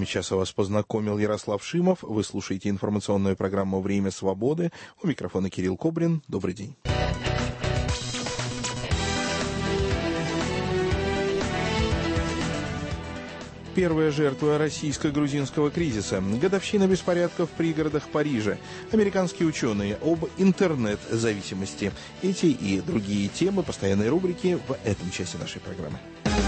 новостями часа вас познакомил Ярослав Шимов. Вы слушаете информационную программу «Время свободы». У микрофона Кирилл Кобрин. Добрый день. Первая жертва российско-грузинского кризиса. Годовщина беспорядков в пригородах Парижа. Американские ученые об интернет-зависимости. Эти и другие темы постоянной рубрики в этом часе нашей программы.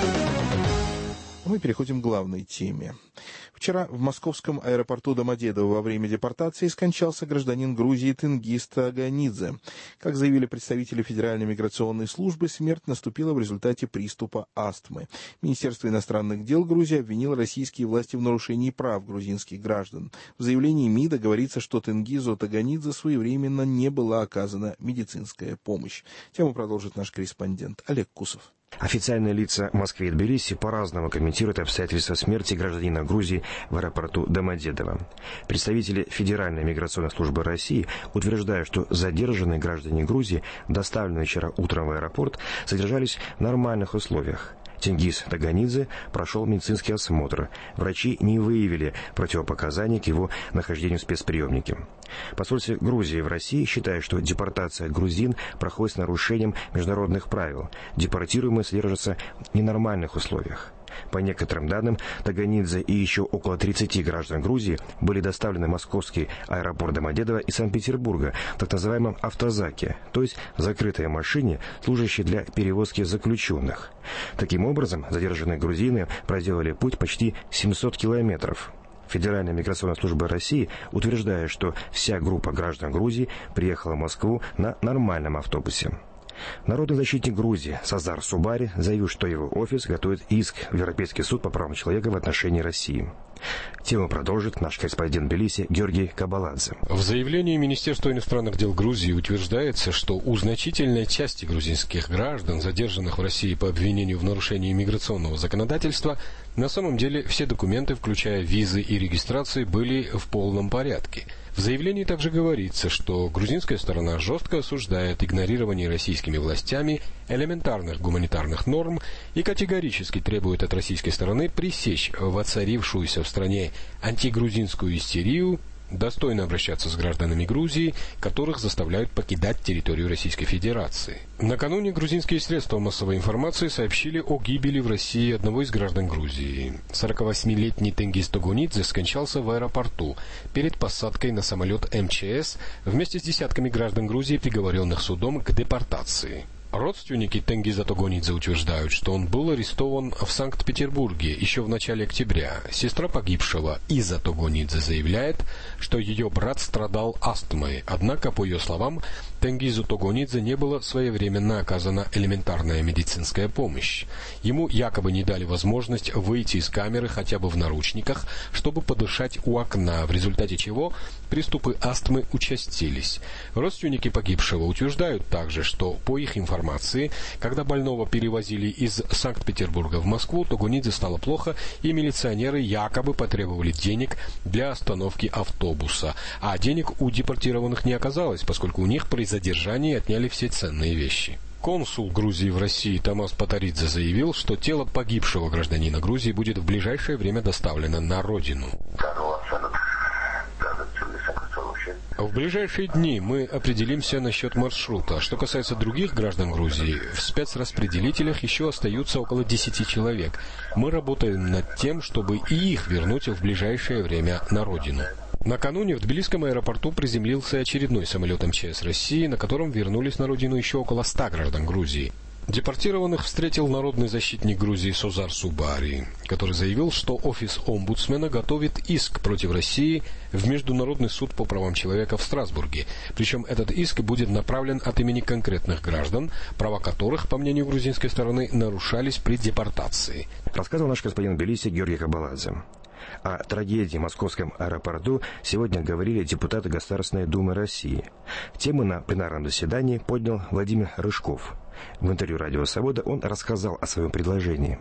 Мы переходим к главной теме. Вчера в московском аэропорту Домодедово во время депортации скончался гражданин Грузии Тенгиз Таганидзе. Как заявили представители Федеральной миграционной службы, смерть наступила в результате приступа астмы. Министерство иностранных дел Грузии обвинило российские власти в нарушении прав грузинских граждан. В заявлении МИДа говорится, что Тенгизу Таганидзе своевременно не была оказана медицинская помощь. Тему продолжит наш корреспондент Олег Кусов. Официальные лица Москвы и Тбилиси по-разному комментируют обстоятельства смерти гражданина Грузии в аэропорту Домодедово. Представители Федеральной миграционной службы России утверждают, что задержанные граждане Грузии, доставленные вчера утром в аэропорт, содержались в нормальных условиях. Тенгиз Таганидзе прошел медицинский осмотр. Врачи не выявили противопоказаний к его нахождению в спецприемнике. Посольство Грузии в России считает, что депортация грузин проходит с нарушением международных правил. Депортируемые содержатся в ненормальных условиях. По некоторым данным, Таганидзе и еще около 30 граждан Грузии были доставлены в московский аэропорт Домодедово из Санкт-Петербурга в так называемом автозаке, то есть закрытой машине, служащей для перевозки заключенных. Таким образом, задержанные грузины проделали путь почти 700 километров. Федеральная миграционная служба России утверждает, что вся группа граждан Грузии приехала в Москву на нормальном автобусе. Народный защитник Грузии Созар Субари заявил, что его офис готовит иск в Европейский суд по правам человека в отношении России. Тему продолжит наш корреспондент в Тбилиси Георгий Кабаладзе. В заявлении Министерства иностранных дел Грузии утверждается, что у значительной части грузинских граждан, задержанных в России по обвинению в нарушении миграционного законодательства, на самом деле все документы, включая визы и регистрации, были в полном порядке. В заявлении также говорится, что грузинская сторона жестко осуждает игнорирование российскими властями элементарных гуманитарных норм и категорически требует от российской стороны пресечь воцарившуюся в стране антигрузинскую истерию, достойно обращаться с гражданами Грузии, которых заставляют покидать территорию Российской Федерации. Накануне грузинские средства массовой информации сообщили о гибели в России одного из граждан Грузии. 48-летний Тенгиз Таганидзе скончался в аэропорту перед посадкой на самолет МЧС вместе с десятками граждан Грузии, приговоренных судом к депортации. Родственники Тенгиза Таганидзе утверждают, что он был арестован в Санкт-Петербурге еще в начале октября. Сестра погибшего Иза Таганидзе заявляет, что ее брат страдал астмой. Однако, по ее словам, Тенгизу Таганидзе не была своевременно оказана элементарная медицинская помощь. Ему якобы не дали возможность выйти из камеры хотя бы в наручниках, чтобы подышать у окна, в результате чего приступы астмы участились. Родственники погибшего утверждают также, что по их информации, когда больного перевозили из Санкт-Петербурга в Москву, Таганидзе стало плохо, и милиционеры якобы потребовали денег для остановки автобуса. А денег у депортированных не оказалось, поскольку у них при задержании отняли все ценные вещи. Консул Грузии в России Томас Патаридзе заявил, что тело погибшего гражданина Грузии будет в ближайшее время доставлено на родину. В ближайшие дни мы определимся насчет маршрута. Что касается других граждан Грузии, в спецраспределителях еще остаются около 10 человек. Мы работаем над тем, чтобы и их вернуть в ближайшее время на родину. Накануне в Тбилисском аэропорту приземлился очередной самолет МЧС России, на котором вернулись на родину еще около 100 граждан Грузии. Депортированных встретил народный защитник Грузии Созар Субари, который заявил, что офис омбудсмена готовит иск против России в Международный суд по правам человека в Страсбурге. Причем этот иск будет направлен от имени конкретных граждан, права которых, по мнению грузинской стороны, нарушались при депортации. Рассказывал наш корреспондент в Тбилиси Георгий Кабаладзе. О трагедии в московском аэропорту сегодня говорили депутаты Государственной Думы России. Тему на пленарном заседании поднял Владимир Рыжков. В интервью «Радио Свобода» он рассказал о своем предложении. Насколько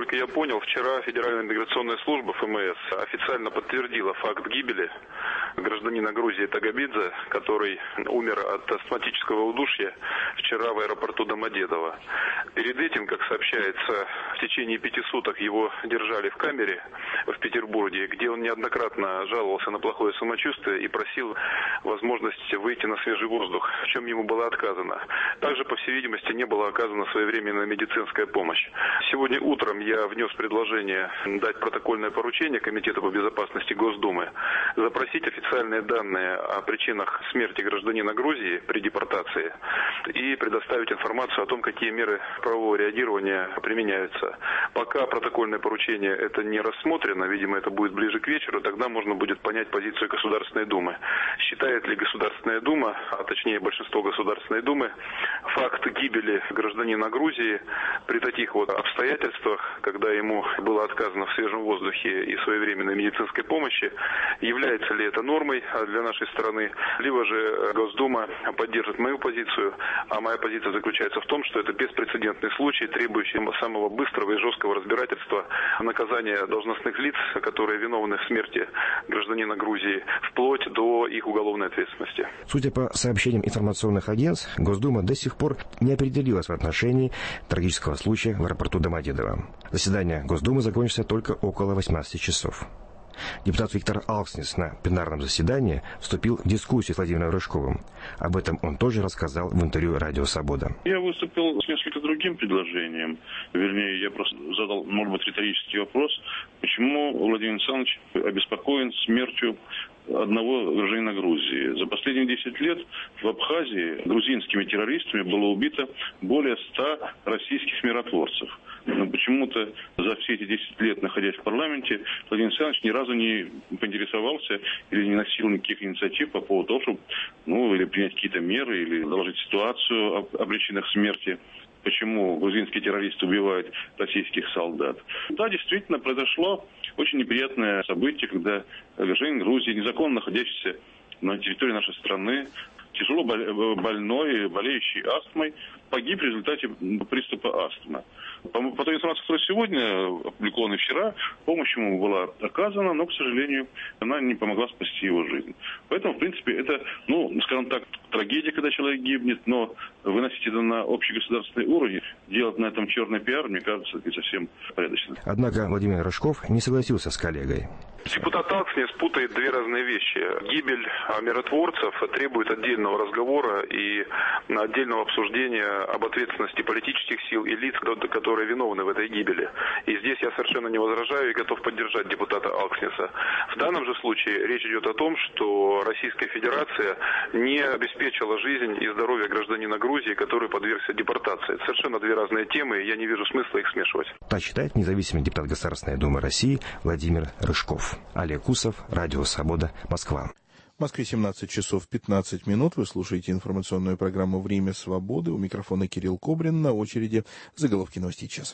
Насколько я понял, вчера Федеральная миграционная служба ФМС официально подтвердила факт гибели гражданина Грузии Тагабидзе, который умер от астматического удушья вчера в аэропорту Домодедово. Перед этим, как сообщается, в течение 5 суток его держали в камере в Петербурге, где он неоднократно жаловался на плохое самочувствие и просил возможность выйти на свежий воздух, в чем ему было отказано. Также, по всей видимости, не была оказана своевременная медицинская помощь. Сегодня утром я внес предложение дать протокольное поручение Комитету по безопасности Госдумы, запросить официальные данные о причинах смерти гражданина Грузии при депортации и предоставить информацию о том, какие меры правового реагирования применяются. Пока протокольное поручение это не рассмотрено, видимо, это будет ближе к вечеру, тогда можно будет понять позицию Государственной Думы. Считает ли Государственная Дума, а точнее большинство Государственной Думы, факт гибели гражданина Грузии при таких вот обстоятельствах, когда ему было отказано в свежем воздухе и своевременной медицинской помощи, является ли это нормой для нашей страны, либо же Госдума поддержит мою позицию, а моя позиция заключается в том, что это беспрецедентный случай, требующий самого быстрого и жесткого разбирательства, наказания должностных лиц, которые виновны в смерти гражданина Грузии, вплоть до их уголовной ответственности. Судя по сообщениям информационных агентств, Госдума до сих пор не определилась в отношении трагического случая в аэропорту Домодедово. Заседание Госдумы закончится только около 18 часов. Депутат Виктор Алкснис на пленарном заседании вступил в дискуссию с Владимиром Рыжковым. Об этом он тоже рассказал в интервью «Радио Свобода». Я выступил с несколько другим предложением. Вернее, я просто задал, может быть, риторический вопрос. Почему Владимир Александрович обеспокоен смертью одного гражданина Грузии? За последние 10 лет в Абхазии грузинскими террористами было убито более 100 российских миротворцев. Но почему-то за все эти 10 лет, находясь в парламенте, Владимир Александрович ни разу не поинтересовался или не носил никаких инициатив по поводу того, чтобы или принять какие-то меры, или доложить ситуацию о причинах смерти. Почему грузинские террористы убивают российских солдат. Да, действительно, произошло очень неприятное событие, когда гражданин Грузии, незаконно находящийся на территории нашей страны, тяжело больной, болеющий астмой, погиб в результате приступа астмы. По той информации, которая сегодня опубликована вчера, помощь ему была оказана, но, к сожалению, она не помогла спасти его жизнь. Поэтому, в принципе, это, скажем так, трагедия, когда человек гибнет, но выносить это на общегосударственный уровень, делать на этом черный пиар, мне кажется, не совсем порядочно. Однако Владимир Рыжков не согласился с коллегой. Депутат Алкснис путает две разные вещи. Гибель миротворцев требует отдельного разговора и отдельного обсуждения об ответственности политических сил и лиц, которые виновны в этой гибели. И здесь я совершенно не возражаю и готов поддержать депутата Алксниса. В данном же случае речь идет о том, что Российская Федерация не обеспечила жизнь и здоровье гражданина Грузии, который подвергся депортации. Это совершенно две разные темы, и я не вижу смысла их смешивать. Так считает независимый депутат Государственной Думы России Владимир Рыжков. Олег Усов, Радио Свобода, Москва. В Москве 17 часов 15 минут. Вы слушаете информационную программу «Время свободы». У микрофона Кирилл Кобрин. На очереди заголовки новостей часа.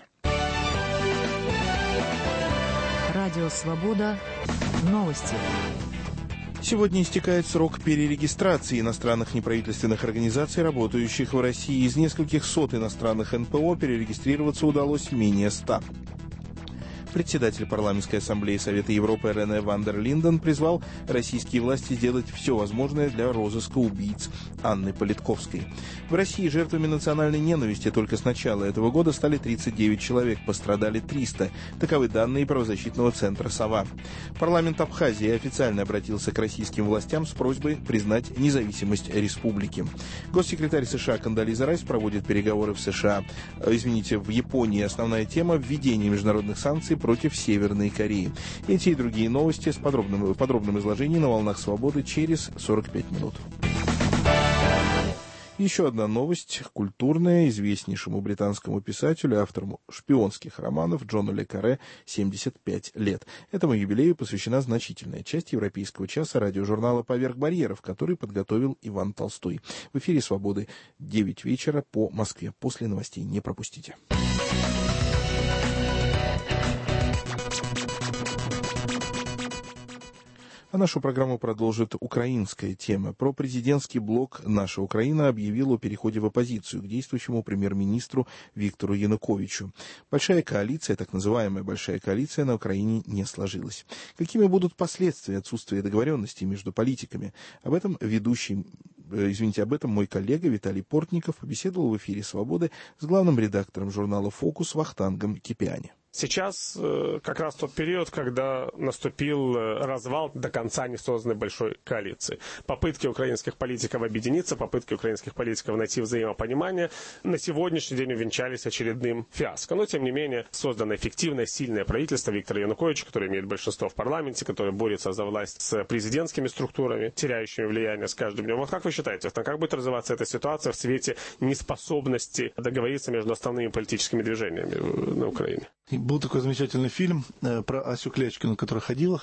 Радио Свобода. Новости. Сегодня истекает срок перерегистрации иностранных неправительственных организаций, работающих в России. Из нескольких сот иностранных НПО перерегистрироваться удалось менее 100. Председатель парламентской ассамблеи Совета Европы Рене ван дер Линден призвал российские власти сделать все возможное для розыска убийц Анны Политковской. В России жертвами национальной ненависти только с начала этого года стали 39 человек, пострадали 300. Таковы данные правозащитного центра «Сова». Парламент Абхазии официально обратился к российским властям с просьбой признать независимость республики. Госсекретарь США Кондолиза Райс проводит переговоры в в Японии. Основная тема – введение международных санкций против Северной Кореи. Эти и другие новости в подробном изложении на «Волнах Свободы» через 45 минут. Еще одна новость, культурная, известнейшему британскому писателю, автору шпионских романов Джону ле Карре 75 лет. Этому юбилею посвящена значительная часть европейского часа радиожурнала «Поверх барьеров», который подготовил Иван Толстой. В эфире «Свободы» 9 вечера по Москве. После новостей не пропустите. А нашу программу продолжит украинская тема. Пропрезидентский блок «Наша Украина» объявил о переходе в оппозицию к действующему премьер-министру Виктору Януковичу. Большая коалиция, так называемая большая коалиция, на Украине не сложилась. Какими будут последствия отсутствия договоренности между политиками? Об этом мой коллега Виталий Портников побеседовал в эфире «Свободы» с главным редактором журнала «Фокус» Вахтангом Кипиани. Сейчас как раз тот период, когда наступил развал до конца не созданной большой коалиции. Попытки украинских политиков объединиться, попытки украинских политиков найти взаимопонимание на сегодняшний день увенчались очередным фиаско. Но, тем не менее, создано эффективное, сильное правительство Виктора Януковича, которое имеет большинство в парламенте, которое борется за власть с президентскими структурами, теряющими влияние с каждым днем. Вот как вы считаете, как будет развиваться эта ситуация в свете неспособности договориться между основными политическими движениями на Украине? Был такой замечательный фильм про Асю Клячкину, которая ходила,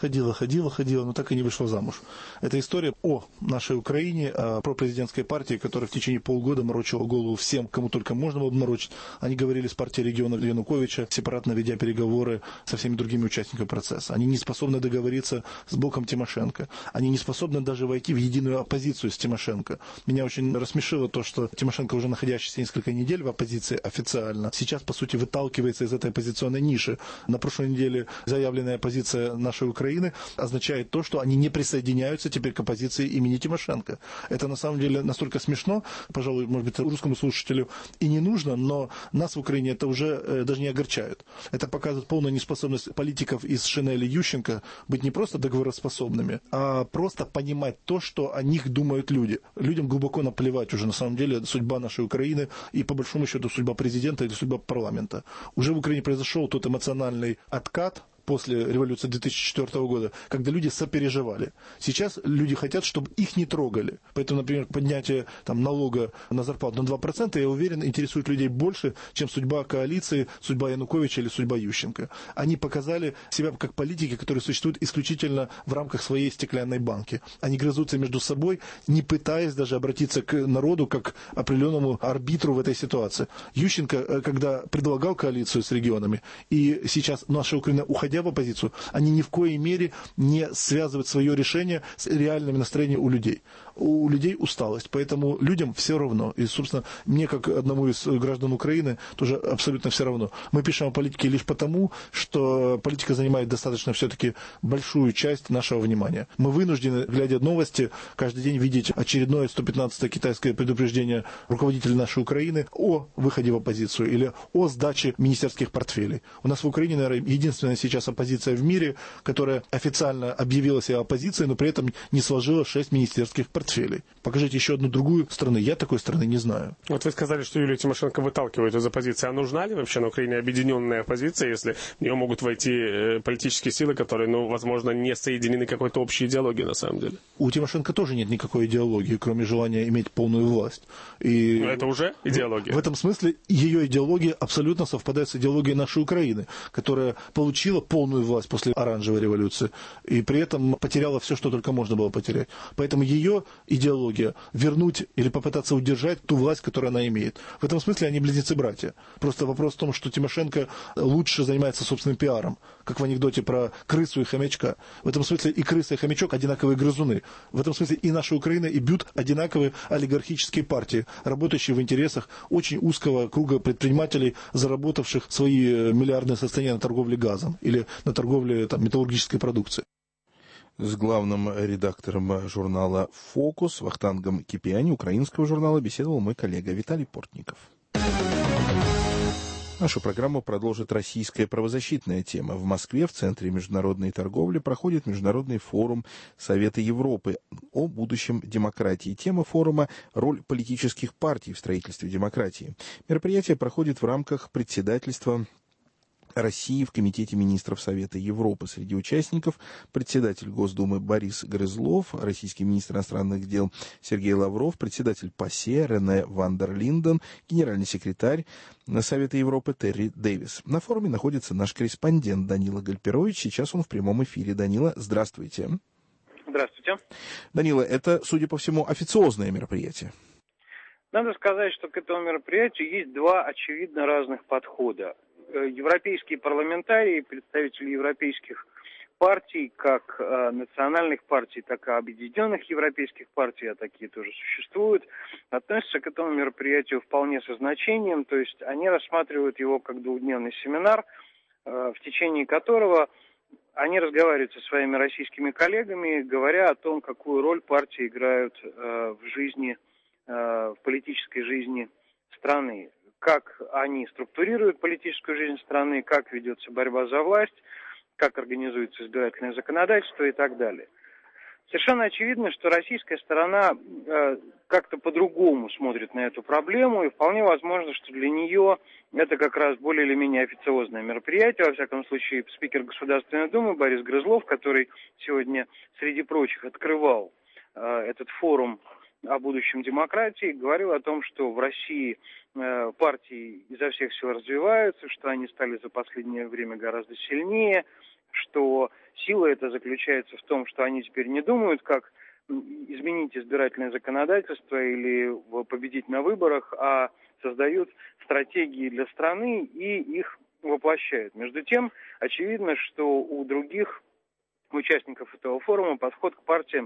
но так и не вышла замуж. Это история о нашей Украине, о пропрезидентской партии, которая в течение полгода морочила голову всем, кому только можно было морочить. Они говорили с партией региона Януковича, сепаратно ведя переговоры со всеми другими участниками процесса. Они не способны договориться с блоком Тимошенко. Они не способны даже войти в единую оппозицию с Тимошенко. Меня очень рассмешило то, что Тимошенко, уже находящийся несколько недель в оппозиции официально, сейчас, по сути, выталкивается из этой оппозиционной ниши. На прошлой неделе заявленная позиция нашей Украины означает то, что они не присоединяются теперь к оппозиции имени Тимошенко. Это на самом деле настолько смешно, пожалуй, может быть, русскому слушателю и не нужно, но нас в Украине это уже даже не огорчает. Это показывает полную неспособность политиков из Шинели Ющенко быть не просто договороспособными, а просто понимать то, что о них думают люди. Людям глубоко наплевать уже на самом деле судьба нашей Украины и по большому счету судьба президента или судьба парламента. Уже в Украине произошел тот эмоциональный откат после революции 2004 года, когда люди сопереживали. Сейчас люди хотят, чтобы их не трогали. Поэтому, например, поднятие налога на зарплату на 2%, я уверен, интересует людей больше, чем судьба коалиции, судьба Януковича или судьба Ющенко. Они показали себя как политики, которые существуют исключительно в рамках своей стеклянной банки. Они грызутся между собой, не пытаясь даже обратиться к народу как к определенному арбитру в этой ситуации. Ющенко, когда предлагал коалицию с регионами, и сейчас наша Украина уходит в оппозицию, они ни в коей мере не связывают свое решение с реальными настроениями у людей. У людей усталость, поэтому людям все равно. И, собственно, мне, как одному из граждан Украины, тоже абсолютно все равно. Мы пишем о политике лишь потому, что политика занимает достаточно все-таки большую часть нашего внимания. Мы вынуждены, глядя новости, каждый день видеть очередное 115-е китайское предупреждение руководителей нашей Украины о выходе в оппозицию или о сдаче министерских портфелей. У нас в Украине, наверное, единственная сейчас оппозиция в мире, которая официально объявила себя оппозицией, но при этом не сложила 6 министерских портфелей. Покажите еще одну другую страну. Я такой страны не знаю. Вот вы сказали, что Юлию Тимошенко выталкивают из оппозиции. А нужна ли вообще на Украине объединенная оппозиция, если в нее могут войти политические силы, которые, возможно, не соединены какой-то общей идеологией на самом деле? У Тимошенко тоже нет никакой идеологии, кроме желания иметь полную власть. И это уже идеология? В этом смысле ее идеология абсолютно совпадает с идеологией нашей Украины, которая получила полную власть после оранжевой революции и при этом потеряла все, что только можно было потерять. Поэтому ее идеология вернуть или попытаться удержать ту власть, которую она имеет. В этом смысле они близнецы-братья. Просто вопрос в том, что Тимошенко лучше занимается собственным пиаром, как в анекдоте про крысу и хомячка. В этом смысле и крыса, и хомячок одинаковые грызуны. В этом смысле и наша Украина, и БЮТ одинаковые олигархические партии, работающие в интересах очень узкого круга предпринимателей, заработавших свои миллиардные состояния на торговле газом или на торговле металлургической продукцией. С главным редактором журнала «Фокус» Вахтангом Кипиани, украинского журнала, беседовал мой коллега Виталий Портников. Нашу программу продолжит российская правозащитная тема. В Москве, в Центре международной торговли, проходит международный форум Совета Европы о будущем демократии. Тема форума – роль политических партий в строительстве демократии. Мероприятие проходит в рамках председательства России в Комитете министров Совета Европы. Среди участников председатель Госдумы Борис Грызлов, российский министр иностранных дел Сергей Лавров, председатель ПАСЕ Рене ван дер Линден, генеральный секретарь Совета Европы Терри Дэвис. На форуме находится наш корреспондент Данила Гальперович. Сейчас он в прямом эфире. Данила, здравствуйте. Здравствуйте. Данила, это, судя по всему, официозное мероприятие. Надо сказать, что к этому мероприятию есть два очевидно разных подхода. Европейские парламентарии, представители европейских партий, как национальных партий, так и объединенных европейских партий, а такие тоже существуют, относятся к этому мероприятию вполне со значением, то есть они рассматривают его как двухдневный семинар, в течение которого они разговаривают со своими российскими коллегами, говоря о том, какую роль партии играют в жизни, в политической жизни страны, как они структурируют политическую жизнь страны, как ведется борьба за власть, как организуется избирательное законодательство и так далее. Совершенно очевидно, что российская сторона как-то по-другому смотрит на эту проблему, и вполне возможно, что для нее это как раз более или менее официозное мероприятие. Во всяком случае, спикер Государственной Думы Борис Грызлов, который сегодня, среди прочих, открывал этот форум о будущем демократии, говорил о том, что в России партии изо всех сил развиваются, что они стали за последнее время гораздо сильнее, что сила эта заключается в том, что они теперь не думают, как изменить избирательное законодательство или победить на выборах, а создают стратегии для страны и их воплощают. Между тем, очевидно, что у других участников этого форума подход к партиям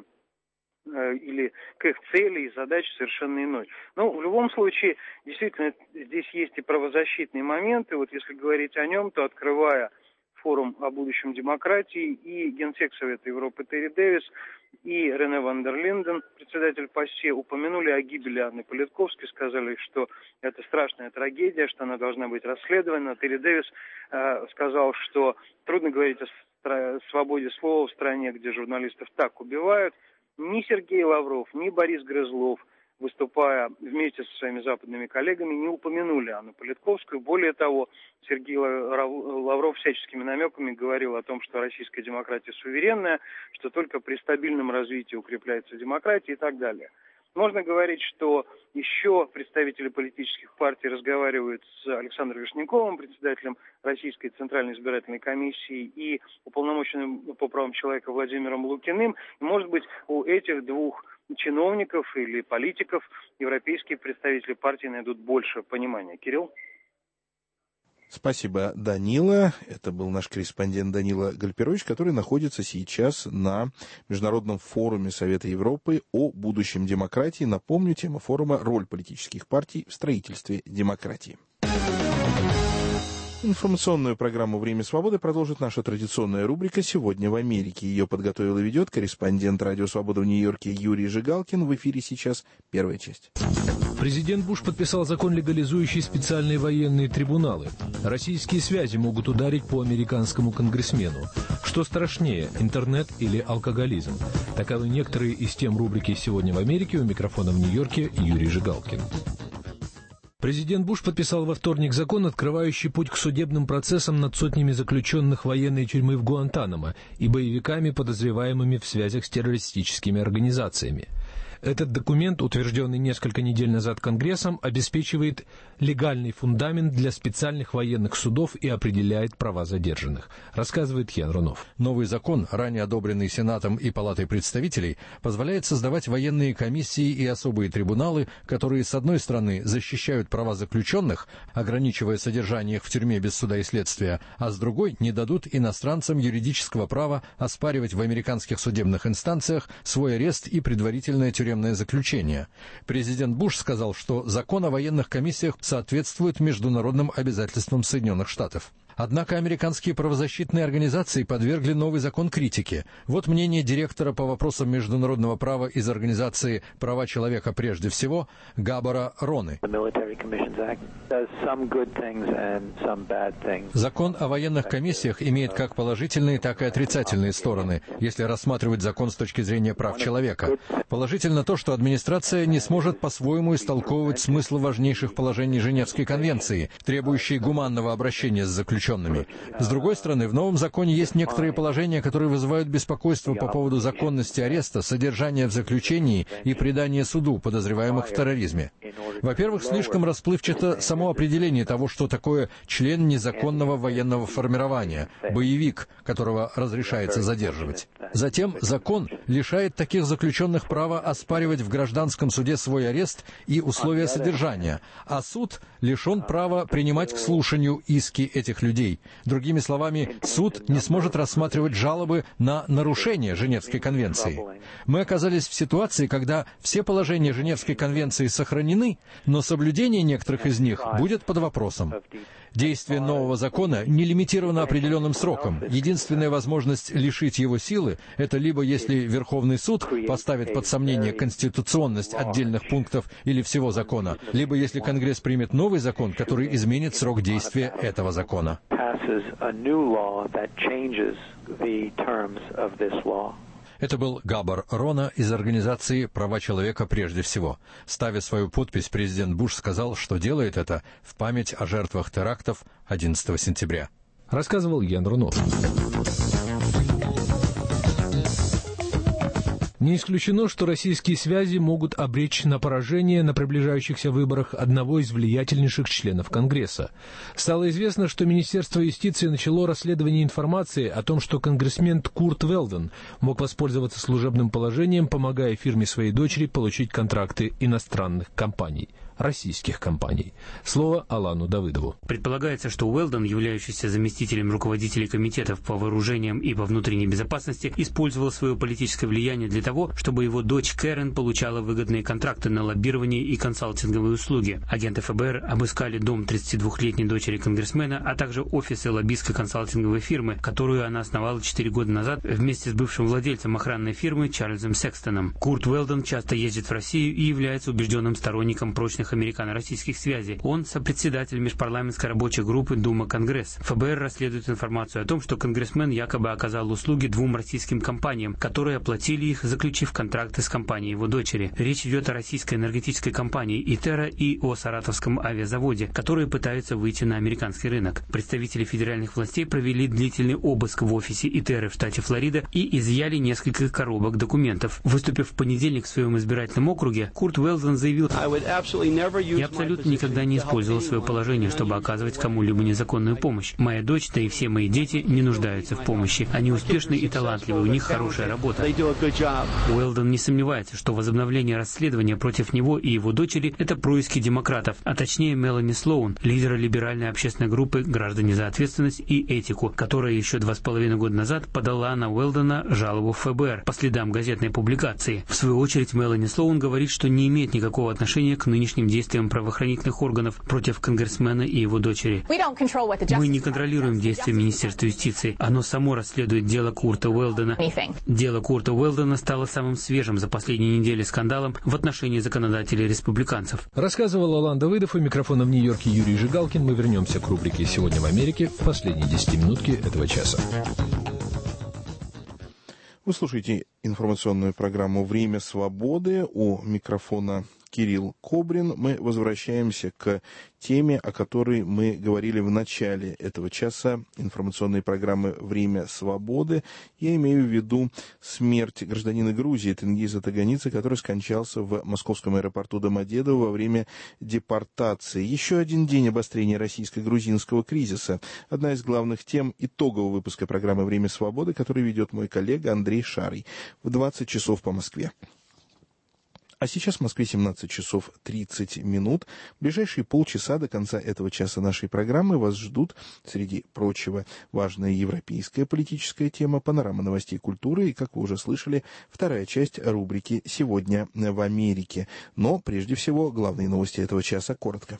или к их цели и задаче совершенно иной. Но в любом случае, действительно, здесь есть и правозащитные моменты. Вот если говорить о нем, то, открывая форум о будущем демократии, и генсек Совета Европы Терри Дэвис, и Рене ван дер Линден, председатель ПАСЕ, упомянули о гибели Анны Политковской, сказали, что это страшная трагедия, что она должна быть расследована. Терри Дэвис сказал, что трудно говорить о свободе слова в стране, где журналистов так убивают. Ни Сергей Лавров, ни Борис Грызлов, выступая вместе со своими западными коллегами, не упомянули Анну Политковскую. Более того, Сергей Лавров всяческими намеками говорил о том, что российская демократия суверенная, что только при стабильном развитии укрепляется демократия и так далее. Можно говорить, что еще представители политических партий разговаривают с Александром Вишняковым, председателем Российской Центральной избирательной комиссии, и уполномоченным по правам человека Владимиром Лукиным. И, может быть, у этих двух чиновников или политиков европейские представители партии найдут больше понимания. Кирилл? Спасибо, Данила. Это был наш корреспондент Данила Гальперович, который находится сейчас на Международном форуме Совета Европы о будущем демократии. Напомню, тема форума «Роль политических партий в строительстве демократии». Информационную программу «Время свободы» продолжит наша традиционная рубрика «Сегодня в Америке». Ее подготовил и ведет корреспондент «Радио Свобода» в Нью-Йорке Юрий Жигалкин. В эфире сейчас первая часть. Президент Буш подписал закон, легализующий специальные военные трибуналы. Российские связи могут ударить по американскому конгрессмену. Что страшнее, интернет или алкоголизм? Таковы некоторые из тем рубрики «Сегодня в Америке». У микрофона в Нью-Йорке Юрий Жигалкин. Президент Буш подписал во вторник закон, открывающий путь к судебным процессам над сотнями заключенных военной тюрьмы в Гуантанамо и боевиками, подозреваемыми в связях с террористическими организациями. Этот документ, утвержденный несколько недель назад Конгрессом, обеспечивает легальный фундамент для специальных военных судов и определяет права задержанных, рассказывает Ян Рунов. Новый закон, ранее одобренный Сенатом и Палатой представителей, позволяет создавать военные комиссии и особые трибуналы, которые, с одной стороны, защищают права заключенных, ограничивая содержание их в тюрьме без суда и следствия, а с другой не дадут иностранцам юридического права оспаривать в американских судебных инстанциях свой арест и предварительное тюремное заключение. Президент Буш сказал, что закон о военных комиссиях соответствует международным обязательствам Соединенных Штатов. Однако американские правозащитные организации подвергли новый закон критике. Вот мнение директора по вопросам международного права из организации «Права человека прежде всего» Габора Роны. Закон о военных комиссиях имеет как положительные, так и отрицательные стороны, если рассматривать закон с точки зрения прав человека. Положительно то, что администрация не сможет по-своему истолковывать смысл важнейших положений Женевской конвенции, требующей гуманного обращения с заключенными. С другой стороны, в новом законе есть некоторые положения, которые вызывают беспокойство по поводу законности ареста, содержания в заключении и предания суду подозреваемых в терроризме. Во-первых, слишком расплывчато само определение того, что такое член незаконного военного формирования, боевик, которого разрешается задерживать. Затем закон лишает таких заключенных права оспаривать в гражданском суде свой арест и условия содержания, а суд лишен права принимать к слушанию иски этих людей людей. Другими словами, суд не сможет рассматривать жалобы на нарушение Женевской конвенции. Мы оказались в ситуации, когда все положения Женевской конвенции сохранены, но соблюдение некоторых из них будет под вопросом. Действие нового закона не лимитировано определенным сроком. Единственная возможность лишить его силы – это либо если Верховный суд поставит под сомнение конституционность отдельных пунктов или всего закона, либо если Конгресс примет новый закон, который изменит срок действия этого закона. Это был Габор Рона из организации «Права человека прежде всего». Ставя свою подпись, президент Буш сказал, что делает это в память о жертвах терактов 11 сентября. Рассказывал Ян Рунов. Не исключено, что российские связи могут обречь на поражение на приближающихся выборах одного из влиятельнейших членов Конгресса. Стало известно, что Министерство юстиции начало расследование информации о том, что конгрессмен Курт Велден мог воспользоваться служебным положением, помогая фирме своей дочери получить контракты иностранных компаний. Российских компаний. Слово Алану Давыдову. Предполагается, что Уэлдон, являющийся заместителем руководителей комитетов по вооружениям и по внутренней безопасности, использовал свое политическое влияние для того, чтобы его дочь Кэрен получала выгодные контракты на лоббирование и консалтинговые услуги. Агенты ФБР обыскали дом 32-летней дочери конгрессмена, а также офисы лоббистской консалтинговой фирмы, которую она основала 4 года назад вместе с бывшим владельцем охранной фирмы Чарльзом Секстоном. Курт Уэлдон часто ездит в Россию и является убежденным сторонником прочных американо-российских связей. Он сопредседатель межпарламентской рабочей группы Дума-Конгресс. ФБР расследует информацию о том, что конгрессмен якобы оказал услуги 2 российским компаниям, которые оплатили их, заключив контракты с компанией его дочери. Речь идет о российской энергетической компании «Итера» и о Саратовском авиазаводе, которые пытаются выйти на американский рынок. Представители федеральных властей провели длительный обыск в офисе «Итеры» в штате Флорида и изъяли несколько коробок документов. Выступив в понедельник в своем избирательном округе, Курт Уэлдон заявил: «Я абсолютно никогда не использовал свое положение, чтобы оказывать кому-либо незаконную помощь. Моя дочь, да и все мои дети не нуждаются в помощи. Они успешны и талантливы, у них хорошая работа». Уэлдон не сомневается, что возобновление расследования против него и его дочери – это происки демократов, а точнее Мелани Слоун, лидера либеральной общественной группы «Граждане за ответственность и этику», которая еще 2,5 года назад подала на Уэлдона жалобу в ФБР по следам газетной публикации. В свою очередь Мелани Слоун говорит, что не имеет никакого отношения к нынешним действиям правоохранительных органов против конгрессмена и его дочери. Мы не контролируем действия Министерства юстиции. Оно само расследует дело Курта Уэлдона. Дело Курта Уэлдона стало самым свежим за последние недели скандалом в отношении законодателей республиканцев. Рассказывал Алан Давыдов, у микрофона в Нью-Йорке Юрий Жигалкин. Мы вернемся к рубрике «Сегодня в Америке» в последние 10 минутки этого часа. Вы слушаете информационную программу «Время свободы». У микрофона Кирилл Кобрин. Мы возвращаемся к теме, о которой мы говорили в начале этого часа информационной программы «Время свободы». Я имею в виду смерть гражданина Грузии Тенгиза Таганидзе, который скончался в московском аэропорту Домодедово во время депортации. Еще один день обострения российско-грузинского кризиса. Одна из главных тем итогового выпуска программы «Время свободы», который ведет мой коллега Андрей Шарий в 20 часов по Москве. А сейчас в Москве 17 часов 30 минут. В ближайшие полчаса до конца этого часа нашей программы вас ждут, среди прочего, важная европейская политическая тема, панорама новостей культуры и, как вы уже слышали, вторая часть рубрики «Сегодня в Америке». Но, прежде всего, главные новости этого часа коротко.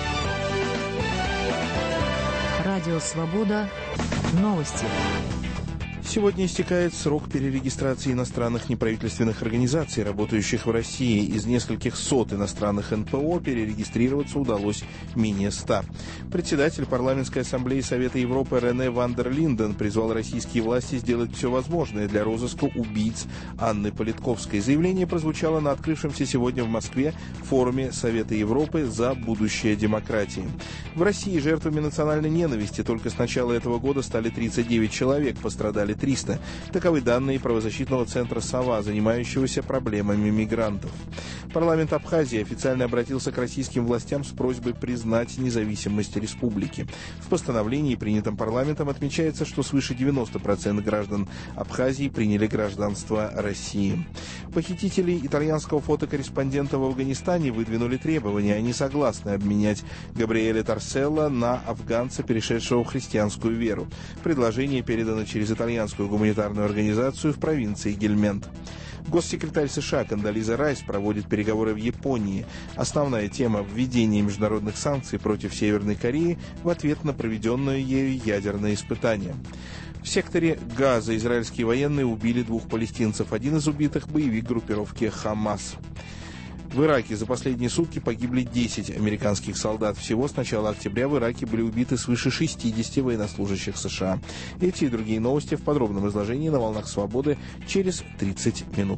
Радио «Свобода». Новости. Сегодня истекает срок перерегистрации иностранных неправительственных организаций, работающих в России. Из нескольких сот иностранных НПО перерегистрироваться удалось менее 100. Председатель парламентской ассамблеи Совета Европы Рене ван дер Линден призвал российские власти сделать все возможное для розыска убийц Анны Политковской. Заявление прозвучало на открывшемся сегодня в Москве форуме Совета Европы «За будущее демократии». В России жертвами национальной ненависти только с начала этого года стали 39 человек, пострадали 300. Таковы данные правозащитного центра «Сова», занимающегося проблемами мигрантов. Парламент Абхазии официально обратился к российским властям с просьбой признать независимость республики. В постановлении, принятом парламентом, отмечается, что свыше 90% граждан Абхазии приняли гражданство России. Похитители итальянского фотокорреспондента в Афганистане выдвинули требования. Они согласны обменять Габриэля Торселло на афганца, перешедшего в христианскую веру. Предложение передано через итальянскую гуманитарную организацию в провинции Гельмент. Госсекретарь США Кондолиза Райс проводит переговоры в Японии. Основная тема – введение международных санкций против Северной Кореи в ответ на проведенное ею ядерное испытание. В секторе Газа израильские военные убили 2 палестинцев. Один из убитых – боевик группировки «Хамас». В Ираке за последние сутки погибли 10 американских солдат. Всего с начала октября в Ираке были убиты свыше 60 военнослужащих США. Эти и другие новости в подробном изложении на «Волнах Свободы» через 30 минут.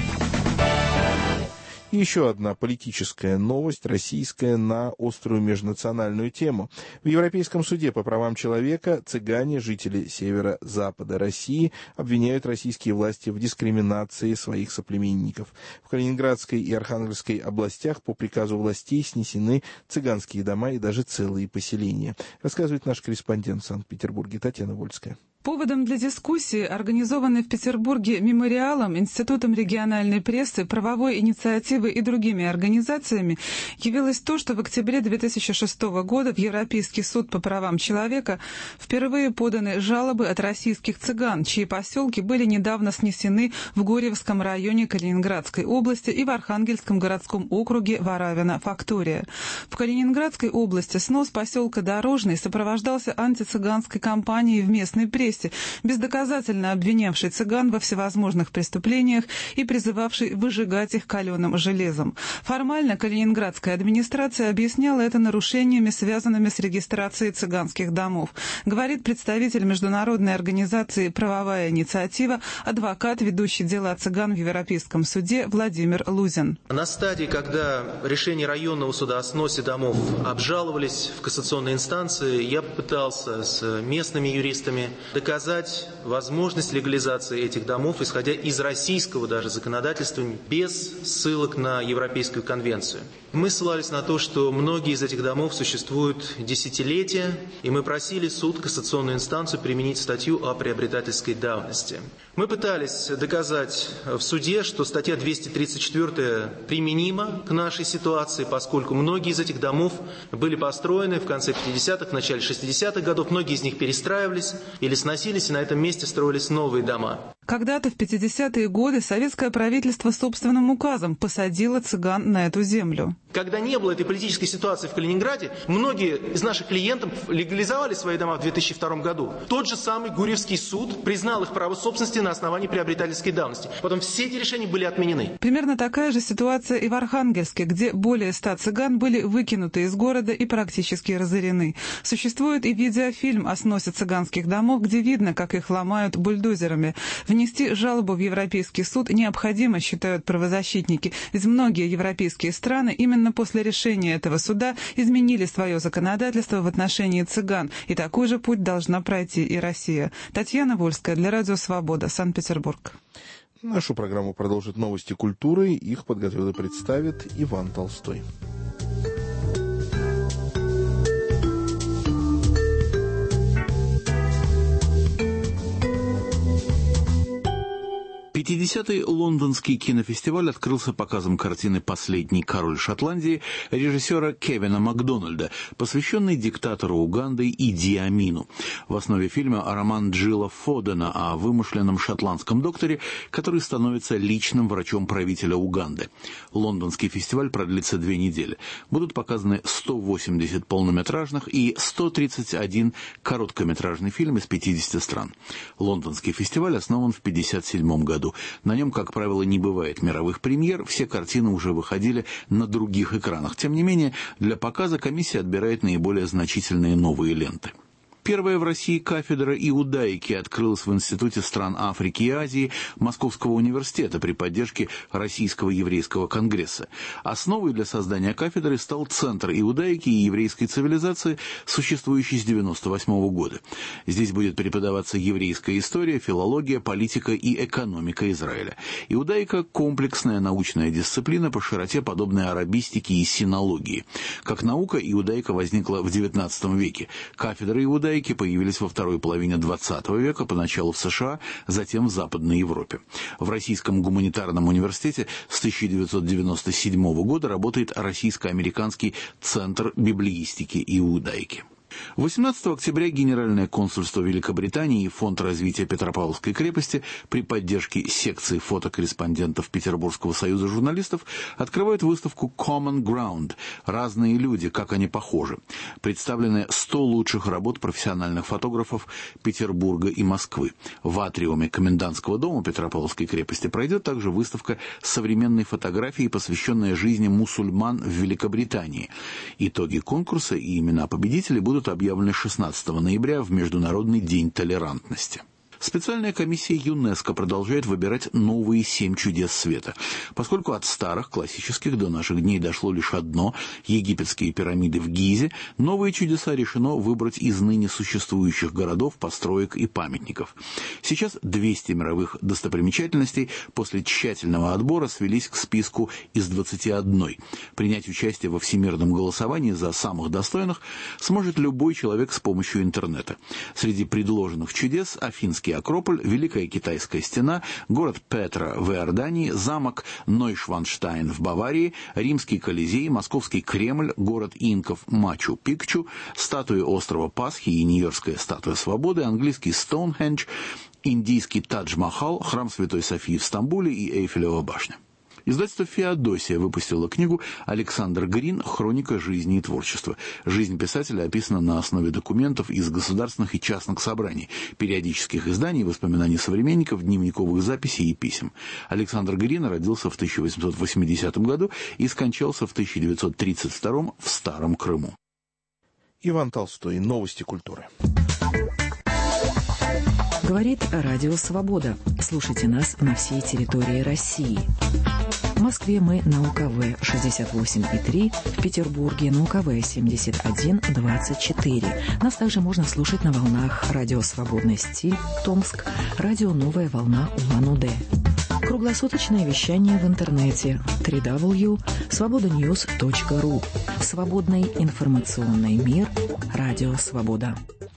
И еще одна политическая новость, российская, на острую межнациональную тему. В Европейском суде по правам человека цыгане, жители северо-запада России, обвиняют российские власти в дискриминации своих соплеменников. В Калининградской и Архангельской областях по приказу властей снесены цыганские дома и даже целые поселения. Рассказывает наш корреспондент в Санкт-Петербурге Татьяна Вольская. Поводом для дискуссии, организованной в Петербурге мемориалом, Институтом региональной прессы, правовой инициативы и другими организациями, явилось то, что в октябре 2006 года в Европейский суд по правам человека впервые поданы жалобы от российских цыган, чьи поселки были недавно снесены в Гурьевском районе Калининградской области и в Архангельском городском округе Варавино-Фактория. В Калининградской области снос поселка Дорожный сопровождался антицыганской кампанией в местной прессе, бездоказательно обвинявший цыган во всевозможных преступлениях и призывавший выжигать их каленым железом. Формально калининградская администрация объясняла это нарушениями, связанными с регистрацией цыганских домов, говорит представитель международной организации «Правовая инициатива», адвокат, ведущий дела цыган в Европейском суде Владимир Лузин. На стадии, когда решение районного суда о сносе домов обжаловались в кассационной инстанции, я попытался с местными юристами доказать возможность легализации этих домов, исходя из российского даже законодательства, без ссылок на Европейскую конвенцию. Мы ссылались на то, что многие из этих домов существуют десятилетия, и мы просили суд, кассационную инстанцию, применить статью о приобретательской давности. Мы пытались доказать в суде, что статья 234 применима к нашей ситуации, поскольку многие из этих домов были построены в конце 50-х, в начале 60-х годов, многие из них перестраивались или сносились, и на этом месте строились новые дома. Когда-то в 50-е годы советское правительство собственным указом посадило цыган на эту землю. Когда не было этой политической ситуации в Калининграде, многие из наших клиентов легализовали свои дома в 2002 году. Тот же самый Гурьевский суд признал их право собственности на основании приобретательской давности. Потом все эти решения были отменены. Примерно такая же ситуация и в Архангельске, где более 100 цыган были выкинуты из города и практически разорены. Существует и видеофильм о сносе цыганских домов, где видно, как их ломают бульдозерами. Внести жалобу в Европейский суд необходимо, считают правозащитники, ведь многие европейские страны именно после решения этого суда изменили свое законодательство в отношении цыган, и такой же путь должна пройти и Россия. Татьяна Вольская для Радио Свобода, Санкт-Петербург. Нашу программу продолжит новости культуры. Их подготовил и представит Иван Толстой. 50-й лондонский кинофестиваль открылся показом картины «Последний король Шотландии» режиссера Кевина Макдональда, посвященной диктатору Уганды Иди Амину. В основе фильма роман Джилла Фодена о вымышленном шотландском докторе, который становится личным врачом правителя Уганды. Лондонский фестиваль продлится 2 недели. Будут показаны 180 полнометражных и 131 короткометражный фильм из 50 стран. Лондонский фестиваль основан в 1957 году. На нем, как правило, не бывает мировых премьер, все картины уже выходили на других экранах. Тем не менее, для показа комиссия отбирает наиболее значительные новые ленты. Первая в России кафедра иудаики открылась в Институте стран Африки и Азии Московского университета при поддержке Российского еврейского конгресса. Основой для создания кафедры стал Центр иудаики и еврейской цивилизации, существующий с 1998 года. Здесь будет преподаваться еврейская история, филология, политика и экономика Израиля. Иудаика – комплексная научная дисциплина по широте, подобная арабистике и синологии. Как наука, иудаика возникла в XIX веке. Кафедра иудаики иудайки появились во второй половине XX века, поначалу в США, затем в Западной Европе. В Российском гуманитарном университете с 1997 года работает Российско-американский центр библеистики и иудайки. 18 октября Генеральное консульство Великобритании и Фонд развития Петропавловской крепости при поддержке секции фотокорреспондентов Петербургского союза журналистов открывают выставку Common Ground «Разные люди, как они похожи». Представлены 100 лучших работ профессиональных фотографов Петербурга и Москвы. В атриуме Комендантского дома Петропавловской крепости пройдет также выставка современной фотографии, посвященная жизни мусульман в Великобритании. Итоги конкурса и имена победителей будут объявлены 16 ноября в Международный день толерантности. Специальная комиссия ЮНЕСКО продолжает выбирать новые 7 чудес света. Поскольку от старых, классических до наших дней дошло лишь одно – египетские пирамиды в Гизе, новые чудеса решено выбрать из ныне существующих городов, построек и памятников. Сейчас 200 мировых достопримечательностей после тщательного отбора свелись к списку из 21. Принять участие во всемирном голосовании за самых достойных сможет любой человек с помощью интернета. Среди предложенных чудес Афинский Акрополь, Великая Китайская стена, город Петра в Иордании, замок Нойшванштайн в Баварии, Римский Колизей, Московский Кремль, город инков Мачу-Пикчу, статуи острова Пасхи и Нью-Йоркская статуя Свободы, английский Стоунхендж, индийский Тадж-Махал, храм Святой Софии в Стамбуле и Эйфелева башня. Издательство «Феодосия» выпустило книгу «Александр Грин. Хроника жизни и творчества». Жизнь писателя описана на основе документов из государственных и частных собраний, периодических изданий, воспоминаний современников, дневниковых записей и писем. Александр Грин родился в 1880 году и скончался в 1932 в Старом Крыму. Иван Толстой. Новости культуры. Говорит Радио Свобода. Слушайте нас на всей территории России. В Москве мы на УКВ 68,3, в Петербурге на УКВ 71,24. Нас также можно слушать на волнах Радио Свободный стиль, Томск, Радио Новая волна Улан-Удэ. Круглосуточное вещание в интернете www.svobodanews.ru. Свободный информационный мир. Радио Свобода.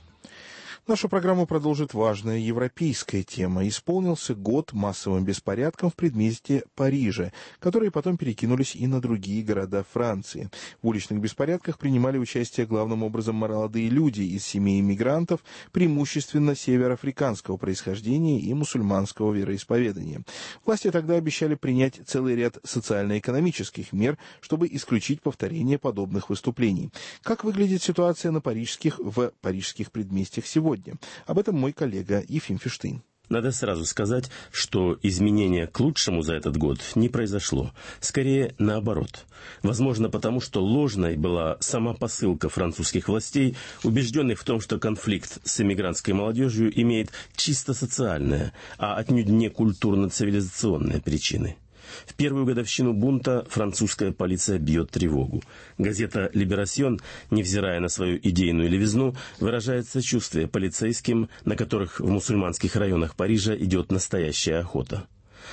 Нашу программу продолжит важная европейская тема. Исполнился год массовым беспорядкам в предместье Парижа, которые потом перекинулись и на другие города Франции. В уличных беспорядках принимали участие главным образом молодые люди из семей иммигрантов, преимущественно североафриканского происхождения и мусульманского вероисповедания. Власти тогда обещали принять целый ряд социально-экономических мер, чтобы исключить повторение подобных выступлений. Как выглядит ситуация в парижских предместьях сегодня? Об этом мой коллега Ефим Фиштейн. Надо сразу сказать, что изменения к лучшему за этот год не произошло. Скорее, наоборот. Возможно, потому что ложной была сама посылка французских властей, убежденных в том, что конфликт с эмигрантской молодежью имеет чисто социальные, а отнюдь не культурно-цивилизационные причины. В первую годовщину бунта французская полиция бьет тревогу. Газета «Либерасьон», невзирая на свою идейную левизну, выражает сочувствие полицейским, на которых в мусульманских районах Парижа идет настоящая охота.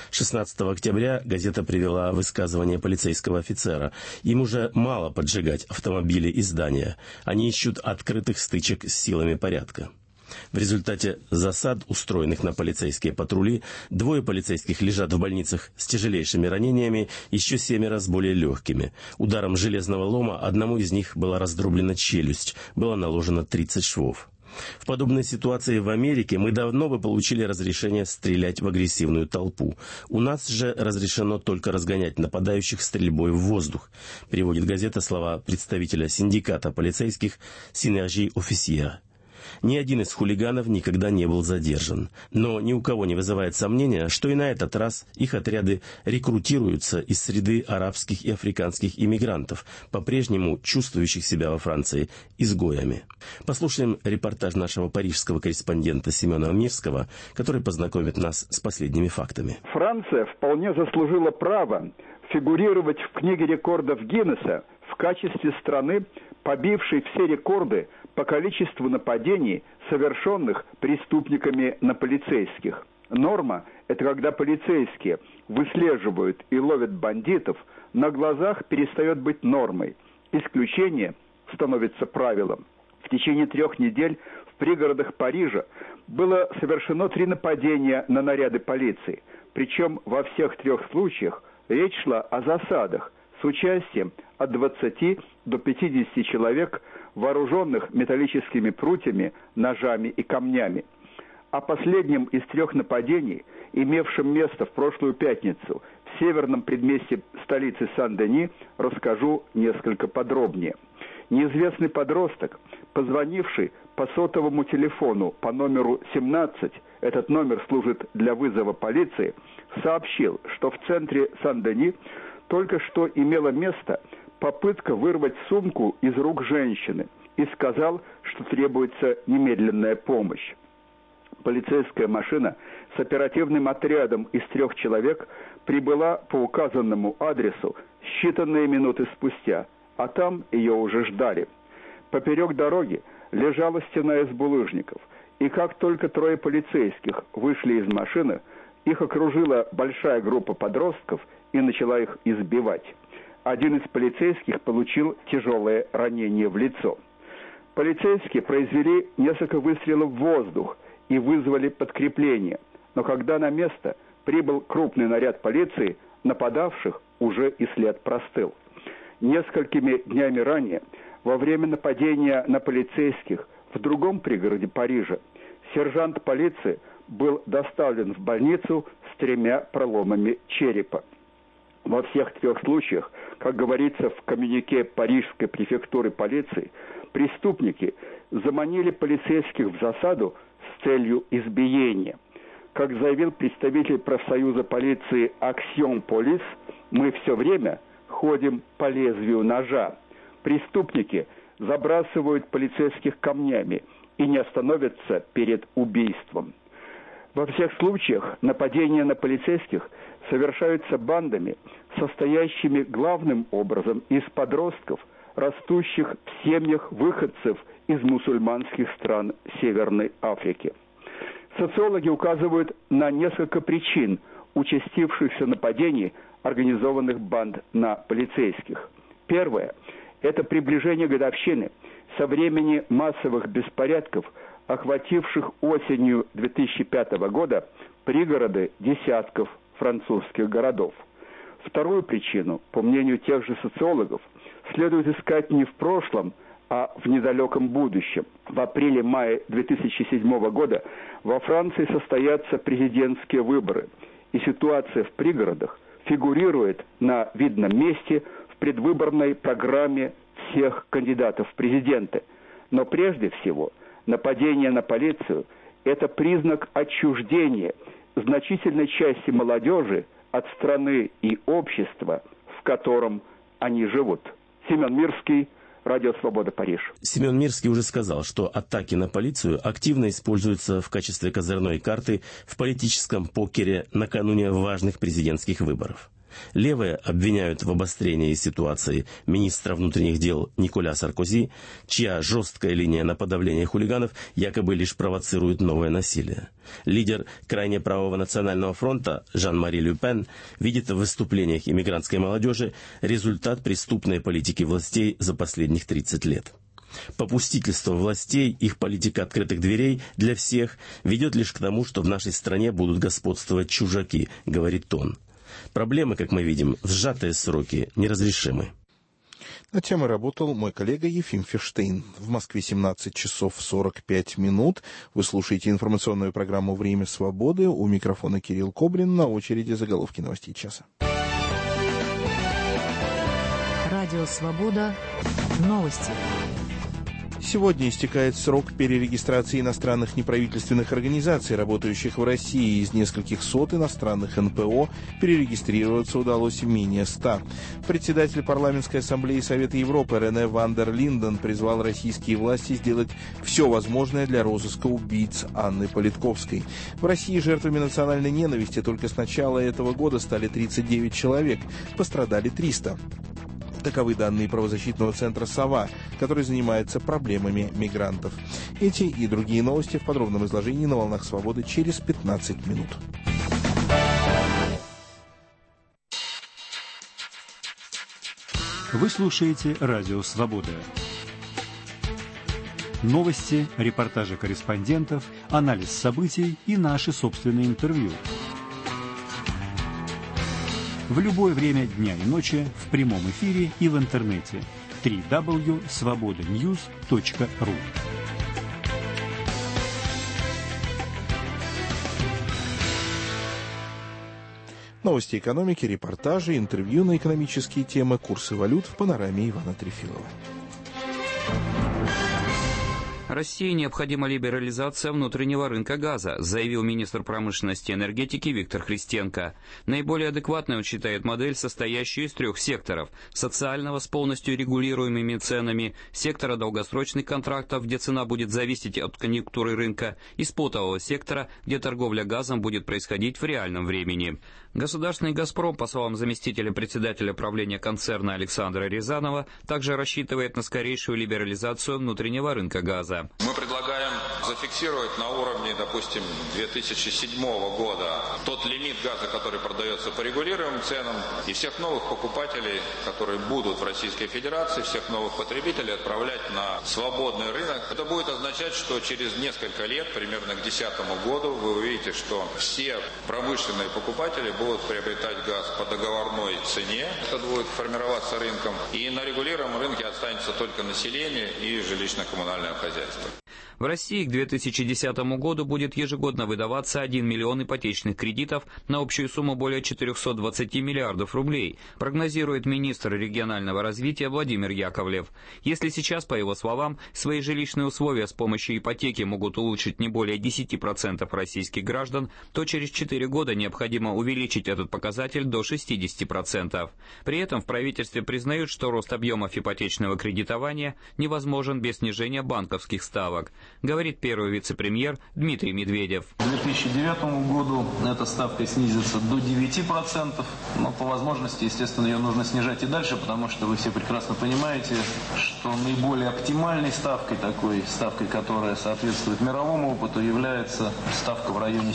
16 октября газета привела высказывание полицейского офицера. Им уже мало поджигать автомобили и здания. Они ищут открытых стычек с силами порядка. В результате засад, устроенных на полицейские патрули, 2 полицейских лежат в больницах с тяжелейшими ранениями, еще 7 с более легкими. Ударом железного лома одному из них была раздроблена челюсть, было наложено 30 швов. В подобной ситуации в Америке мы давно бы получили разрешение стрелять в агрессивную толпу. У нас же разрешено только разгонять нападающих стрельбой в воздух, переводит газета слова представителя синдиката полицейских «Синержи Офисьер». Ни один из хулиганов никогда не был задержан. Но ни у кого не вызывает сомнения, что и на этот раз их отряды рекрутируются из среды арабских и африканских иммигрантов, по-прежнему чувствующих себя во Франции изгоями. Послушаем репортаж нашего парижского корреспондента Семена Мирского, который познакомит нас с последними фактами. Франция вполне заслужила право фигурировать в книге рекордов Гиннесса в качестве страны, побившей все рекорды по количеству нападений, совершенных преступниками на полицейских. Норма – это когда полицейские выслеживают и ловят бандитов, на глазах перестает быть нормой. Исключение становится правилом. В течение 3 недель в пригородах Парижа было совершено 3 нападения на наряды полиции. Причем во всех 3 случаях речь шла о засадах с участием от 20 до 50 человек, вооруженных металлическими прутьями, ножами и камнями. О последнем из 3 нападений, имевшем место в прошлую пятницу в северном предместье столицы Сан-Дени, расскажу несколько подробнее. Неизвестный подросток, позвонивший по сотовому телефону по номеру 17, этот номер служит для вызова полиции, сообщил, что в центре Сан-Дени только что имела место попытка вырвать сумку из рук женщины и сказал, что требуется немедленная помощь. Полицейская машина с оперативным отрядом из 3 человек прибыла по указанному адресу считанные минуты спустя, а там ее уже ждали. Поперек дороги лежала стена из булыжников, и как только 3 полицейских вышли из машины, их окружила большая группа подростков и начала их избивать. Один из полицейских получил тяжелое ранение в лицо. Полицейские произвели несколько выстрелов в воздух и вызвали подкрепление, но когда на место прибыл крупный наряд полиции, нападавших уже и след простыл. Несколькими днями ранее, во время нападения на полицейских в другом пригороде Парижа, сержант полиции был доставлен в больницу с 3 проломами черепа. Во всех 3 случаях, как говорится в коммюнике Парижской префектуры полиции, преступники заманили полицейских в засаду с целью избиения. Как заявил представитель профсоюза полиции «Аксион Полис», мы все время ходим по лезвию ножа. Преступники забрасывают полицейских камнями и не остановятся перед убийством. Во всех случаях нападения на полицейских совершаются бандами, состоящими главным образом из подростков, растущих в семьях выходцев из мусульманских стран Северной Африки. Социологи указывают на несколько причин участившихся нападений организованных банд на полицейских. Первое – это приближение годовщины со времени массовых беспорядков, охвативших осенью 2005 года пригороды десятков французских городов. Вторую причину, по мнению тех же социологов, следует искать не в прошлом, а в недалеком будущем. В апреле-мае 2007 года во Франции состоятся президентские выборы, и ситуация в пригородах фигурирует на видном месте в предвыборной программе всех кандидатов в президенты. Но прежде всего нападение на полицию – это признак отчуждения значительной части молодежи от страны и общества, в котором они живут. Семен Мирский, Радио Свобода, Париж. Семен Мирский уже сказал, что атаки на полицию активно используются в качестве козырной карты в политическом покере накануне важных президентских выборов. Левые обвиняют в обострении ситуации министра внутренних дел Николя Саркози, чья жесткая линия на подавление хулиганов якобы лишь провоцирует новое насилие. Лидер крайне правого национального фронта Жан-Мари Ле Пен видит в выступлениях иммигрантской молодежи результат преступной политики властей за последних 30 лет. Попустительство властей, их политика открытых дверей для всех ведет лишь к тому, что в нашей стране будут господствовать чужаки, говорит он. Проблемы, как мы видим, в сжатые сроки неразрешимы. Над темой работал мой коллега Ефим Ферштейн. В Москве 17 часов 45 минут. Вы слушаете информационную программу «Время свободы». У микрофона Кирилл Кобрин. На очереди заголовки новостей часа. Радио «Свобода». Новости. Сегодня истекает срок перерегистрации иностранных неправительственных организаций, работающих в России. Из нескольких сот иностранных НПО перерегистрироваться удалось менее 100. Председатель Парламентской ассамблеи Совета Европы Рене ван дер Линден призвал российские власти сделать все возможное для розыска убийц Анны Политковской. В России жертвами национальной ненависти только с начала этого года стали 39 человек, пострадали 300. Таковы данные правозащитного центра «Сова», который занимается проблемами мигрантов. Эти и другие новости в подробном изложении на «Волнах Свободы» через 15 минут. Вы слушаете «Радио Свобода». Новости, репортажи корреспондентов, анализ событий и наши собственные интервью. В любое время дня и ночи, в прямом эфире и в интернете. www.svobodanews.ru. Новости экономики, репортажи, интервью на экономические темы, курсы валют в панораме Ивана Трефилова. России необходима либерализация внутреннего рынка газа, заявил министр промышленности и энергетики Виктор Христенко. Наиболее адекватной он считает модель, состоящую из 3 секторов: социального с полностью регулируемыми ценами, сектора долгосрочных контрактов, где цена будет зависеть от конъюнктуры рынка, и спотового сектора, где торговля газом будет происходить в реальном времени. Государственный «Газпром», по словам заместителя председателя правления концерна Александра Рязанова, также рассчитывает на скорейшую либерализацию внутреннего рынка газа. Мы предлагаем зафиксировать на уровне, допустим, 2007 года тот лимит газа, который продается по регулируемым ценам, и всех новых покупателей, которые будут в Российской Федерации, всех новых потребителей отправлять на свободный рынок. Это будет означать, что через несколько лет, примерно к 2010 году, вы увидите, что все промышленные покупатели будут приобретать газ по договорной цене. Это будет формироваться рынком. И на регулируемом рынке останется только население и жилищно-коммунальное хозяйство. В России к 2010 году будет ежегодно выдаваться 1 миллион ипотечных кредитов на общую сумму более 420 миллиардов рублей, прогнозирует министр регионального развития Владимир Яковлев. Если сейчас, по его словам, свои жилищные условия с помощью ипотеки могут улучшить не более 10% российских граждан, то через 4 года необходимо увеличить этот показатель до 60%. При этом в правительстве признают, что рост объемов ипотечного кредитования невозможен без снижения банковских ставок, говорит первый вице-премьер Дмитрий Медведев. К 2009 году эта ставка снизится до 9%, но по возможности, естественно, ее нужно снижать и дальше, потому что вы все прекрасно понимаете, что наиболее оптимальной ставкой, такой ставкой, которая соответствует мировому опыту, является ставка в районе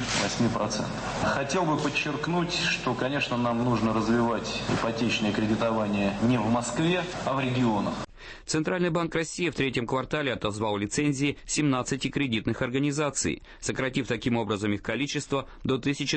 7-8%. Хотел бы подчеркнуть, что, конечно, нам нужно развивать ипотечное кредитование не в Москве, а в регионах. Центральный банк России в 3-м квартале отозвал лицензии 17 кредитных организаций, сократив таким образом их количество до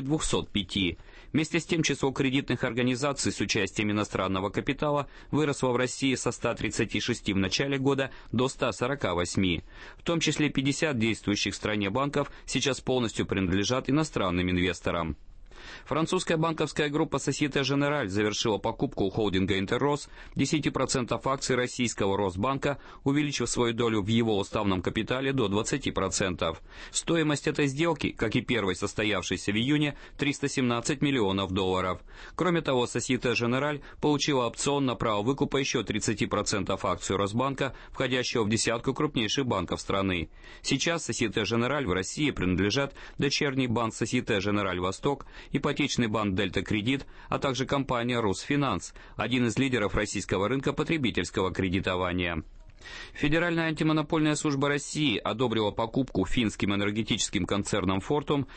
1205. Вместе с тем число кредитных организаций с участием иностранного капитала выросло в России со 136 в начале года до 148. В том числе 50 действующих в стране банков сейчас полностью принадлежат иностранным инвесторам. Французская банковская группа Société Générale завершила покупку у холдинга Интеррос 10% акций российского Росбанка, увеличив свою долю в его уставном капитале до 20%. Стоимость этой сделки, как и первой состоявшейся в июне, 317 миллионов долларов. Кроме того, Société Générale получила опцион на право выкупа еще 30% акций Росбанка, входящего в десятку крупнейших банков страны. Сейчас Société Générale в России принадлежат дочерний банк Société Générale Восток, ипотечный банк «Дельта Кредит», а также компания «Русфинанс», один из лидеров российского рынка потребительского кредитования. Федеральная антимонопольная служба России одобрила покупку финским энергетическим концерном «Фортум»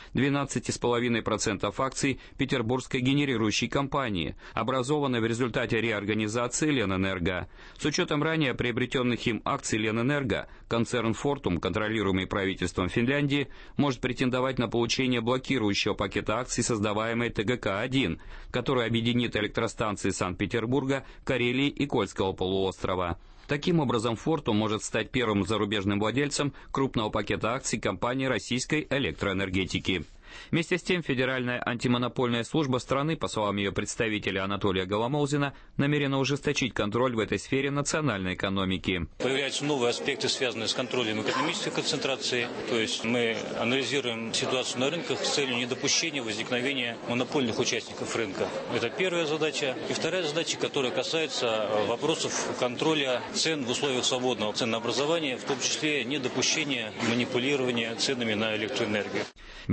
12,5% акций петербургской генерирующей компании, образованной в результате реорганизации Ленэнерго. С учетом ранее приобретенных им акций Ленэнерго, концерн «Фортум», контролируемый правительством Финляндии, может претендовать на получение блокирующего пакета акций создаваемой ТГК-1, который объединит электростанции Санкт-Петербурга, Карелии и Кольского полуострова. Таким образом, «Фортум» может стать первым зарубежным владельцем крупного пакета акций компании российской электроэнергетики. Вместе с тем, Федеральная антимонопольная служба страны, по словам ее представителя Анатолия Голомолзина, намерена ужесточить контроль в этой сфере национальной экономики. Появляются новые аспекты, связанные с контролем экономической концентрации. То есть мы анализируем ситуацию на рынках с целью недопущения возникновения монопольных участников рынка. Это первая задача. И вторая задача, которая касается вопросов контроля цен в условиях свободного ценообразования, в том числе недопущения манипулирования ценами на электроэнергию. Министерство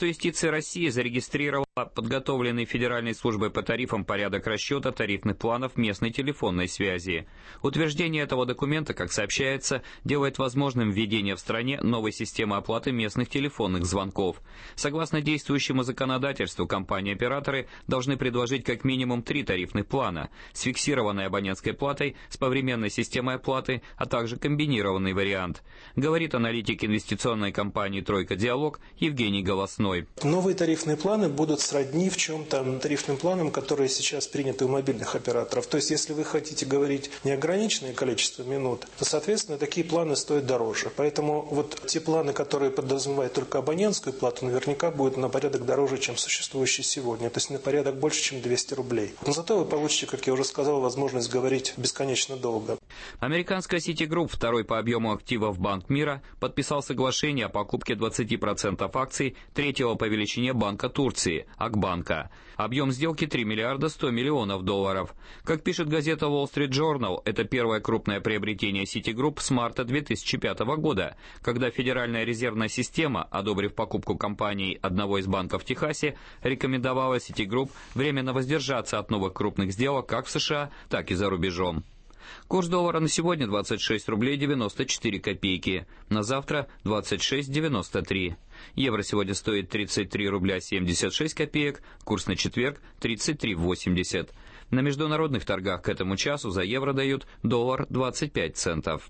Министерство юстиции России зарегистрировало подготовленный Федеральной службой по тарифам порядок расчета тарифных планов местной телефонной связи. Утверждение этого документа, как сообщается, делает возможным введение в стране новой системы оплаты местных телефонных звонков. Согласно действующему законодательству, компании-операторы должны предложить как минимум 3 тарифных плана с фиксированной абонентской платой, с повременной системой оплаты, а также комбинированный вариант, говорит аналитик инвестиционной компании «Тройка Диалог» Евгений Голосной. Новые тарифные планы будут сродни в чем-то тарифным планам, которые сейчас приняты у мобильных операторов. То есть, если вы хотите говорить неограниченное количество минут, то, соответственно, такие планы стоят дороже. Поэтому вот те планы, которые подразумевают только абонентскую плату, наверняка будут на порядок дороже, чем существующие сегодня. То есть, на порядок больше, чем 200 рублей. Но зато вы получите, как я уже сказал, возможность говорить бесконечно долго. Американская Citigroup, второй по объему активов Банк мира, подписал соглашение о покупке 20% акций третьего по величине банка Турции – Акбанка. Объем сделки 3 миллиарда 100 миллионов долларов. Как пишет газета Wall Street Journal, это первое крупное приобретение Citigroup с марта 2005 года, когда Федеральная резервная система, одобрив покупку компаний одного из банков в Техасе, рекомендовала Citigroup временно воздержаться от новых крупных сделок как в США, так и за рубежом. Курс доллара на сегодня 26 рублей 94 копейки, на завтра 26,93. Евро сегодня стоит 33 рубля 76 копеек, курс на четверг 33,80. На международных торгах к этому часу за евро дают доллар 25 центов.